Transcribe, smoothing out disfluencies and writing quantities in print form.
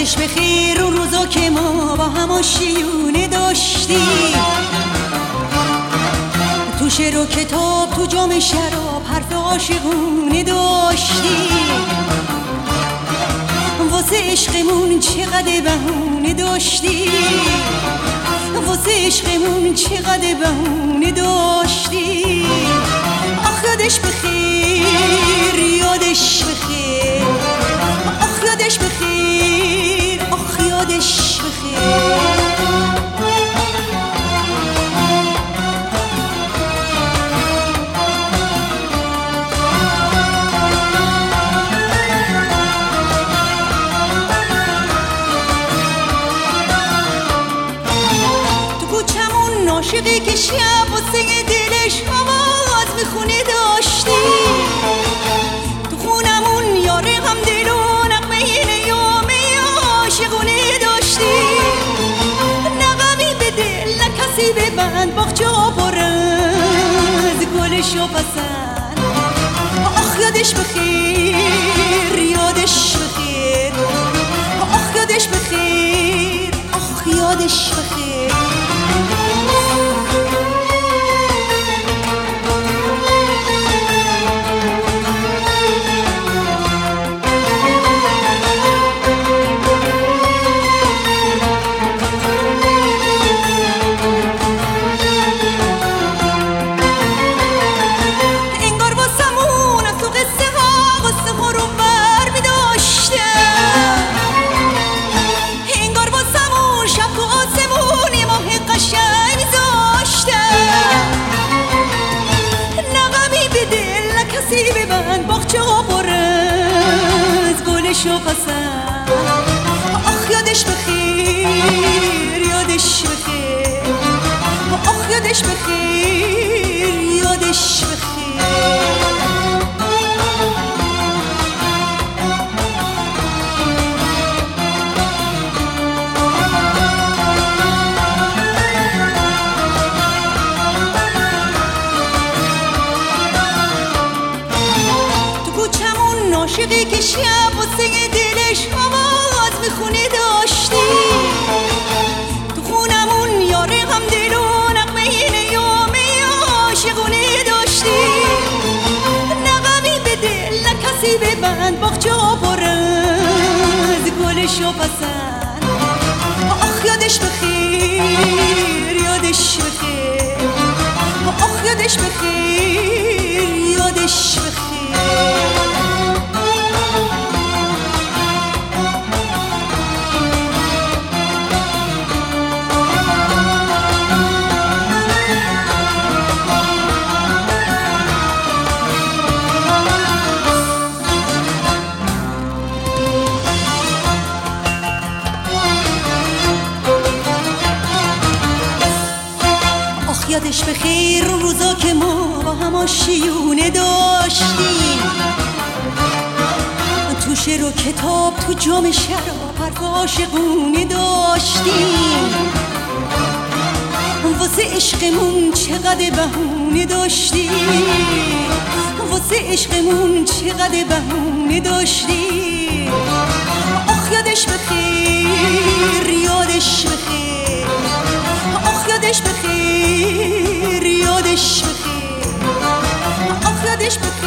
یادش بخیر اون روزا که ما با هم آشیونه داشتیم، تو شعر و کتاب تو جام شراب حرف عاشقونه داشتیم، واسه عشقمون چقدر بهونه داشتیم، واسه عشقمون چقدر بهونه داشتیم. آخ یادش بخیر، یادش بخیر، آخ یادش بخیر، آخ یادش بخیر. عاشقی که شب واسه دلش آواز میخونه داشتیم، تو خونمون یاره هم دل و نغمه نیامه عاشقونه داشتیم. نغمی به دل نه کسی ببند باغچه ها پر از گلش و پسند. آخ یادش بخیر، یادش بخیر، آخ یادش بخیر، آخ یادش بخیر. ببند باغچه ها پر از گلش و پسند. آخ یادش بخیر، یادش بخیر، آخ یادش بخیر، یادش بخیر. عاشقی که شب واسه دلش آواز میخونه داشتیم، تو خونمون یاره هم دل و نغمه نیامه عاشقونه داشتیم. نغمی به دل نه کسی ببند باغچه ها پر از گلش و پسند. آخ یادش بخیر، یادش بخیر، آخ یادش بخیر، یادش بخیر. یادش بخیر اون روزا که ما با هم آشیونه داشتیم، تو شعر و کتاب تو جام شراب حرف عاشقونه داشتیم، واسه عشقمون چقدر بهونه داشتیم، واسه عشقمون چقدر بهونه داشتیم. آخ یادش بخیر، یادش بخیر، آخ یادش بخیر، یادش بخیر، آخ یادش بخیر.